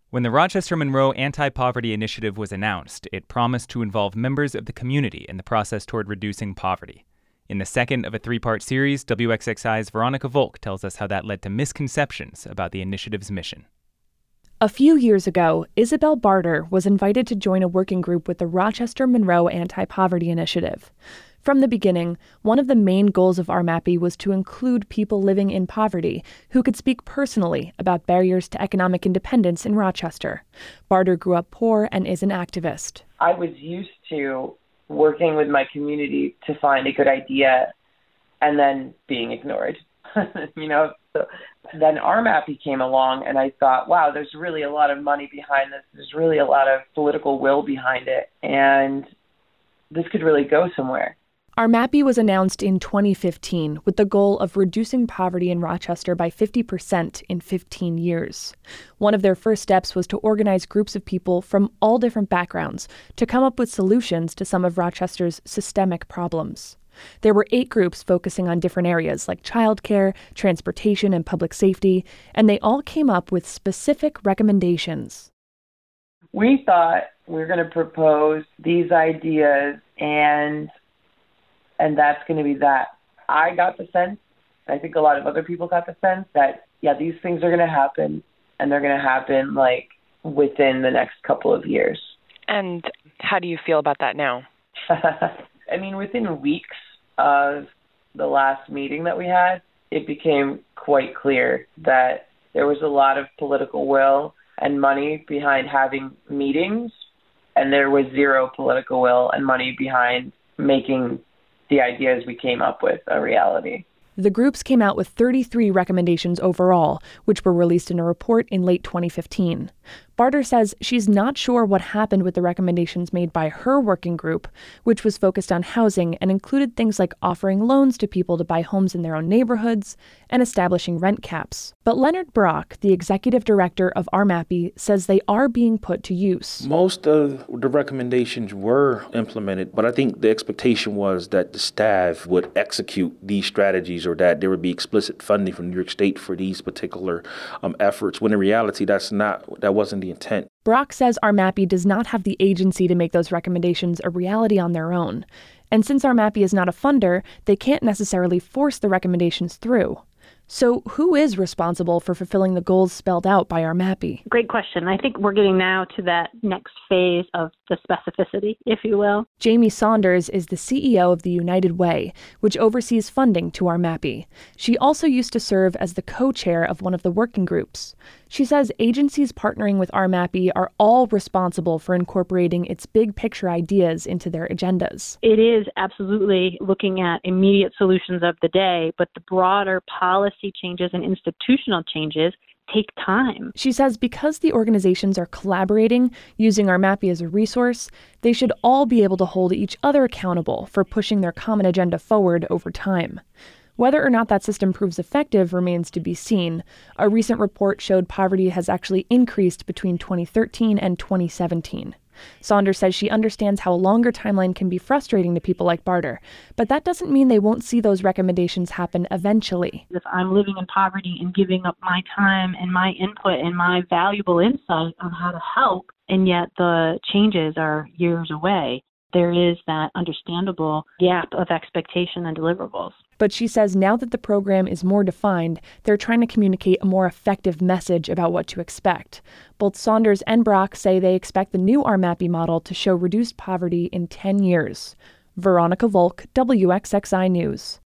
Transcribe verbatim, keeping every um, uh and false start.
When the Rochester-Monroe Anti-Poverty Initiative was announced, it promised to involve members of the community in the process toward reducing poverty. In the second of a three-part series, W X X I's Veronica Volk tells us how that led to misconceptions about the initiative's mission. A few years ago, Isabel Barter was invited to join a working group with the Rochester-Monroe Anti-Poverty Initiative. From the beginning, one of the main goals of R M A P I was to include people living in poverty who could speak personally about barriers to economic independence in Rochester. Barter grew up poor and is an activist. I was used to working with my community to find a good idea and then being ignored. you know, so then R M A P I came along and I thought, wow, there's really a lot of money behind this. There's really a lot of political will behind it. And this could really go somewhere. R M A P I was announced in twenty fifteen with the goal of reducing poverty in Rochester by fifty percent in fifteen years. One of their first steps was to organize groups of people from all different backgrounds to come up with solutions to some of Rochester's systemic problems. There were eight groups focusing on different areas like childcare, transportation, and public safety, and they all came up with specific recommendations. We thought we were going to propose these ideas and And that's going to be that. I got the sense, I think a lot of other people got the sense that, yeah, these things are going to happen, and they're going to happen, like, within the next couple of years. And how do you feel about that now? I mean, within weeks of the last meeting that we had, it became quite clear that there was a lot of political will and money behind having meetings, and there was zero political will and money behind making the ideas we came up with a reality. The groups came out with thirty-three recommendations overall, which were released in a report in late twenty fifteen. Barter says she's not sure what happened with the recommendations made by her working group, which was focused on housing and included things like offering loans to people to buy homes in their own neighborhoods and establishing rent caps. But Leonard Brock, the executive director of R M A P I, says they are being put to use. Most of the recommendations were implemented, but I think the expectation was that the staff would execute these strategies or that there would be explicit funding from New York State for these particular um, efforts, when in reality, that's not, that wasn't the intent. Brock says R M A P I does not have the agency to make those recommendations a reality on their own. And since R M A P I is not a funder, they can't necessarily force the recommendations through. So who is responsible for fulfilling the goals spelled out by R M A P I? Great question. I think we're getting now to that next phase of the specificity, if you will. Jamie Saunders is the C E O of the United Way, which oversees funding to R M A P I. She also used to serve as the co-chair of one of the working groups. She says agencies partnering with R M A P I are all responsible for incorporating its big picture ideas into their agendas. It is absolutely looking at immediate solutions of the day, but the broader policy changes and institutional changes take time. She says because the organizations are collaborating, using R M A P I as a resource, they should all be able to hold each other accountable for pushing their common agenda forward over time. Whether or not that system proves effective remains to be seen. A recent report showed poverty has actually increased between twenty thirteen and twenty seventeen. Saunders says she understands how a longer timeline can be frustrating to people like Barter, but that doesn't mean they won't see those recommendations happen eventually. If I'm living in poverty and giving up my time and my input and my valuable insight on how to help, and yet the changes are years away, there is that understandable gap of expectation and deliverables. But she says now that the program is more defined, they're trying to communicate a more effective message about what to expect. Both Saunders and Brock say they expect the new R M A P I model to show reduced poverty in ten years. Veronica Volk, W X X I News.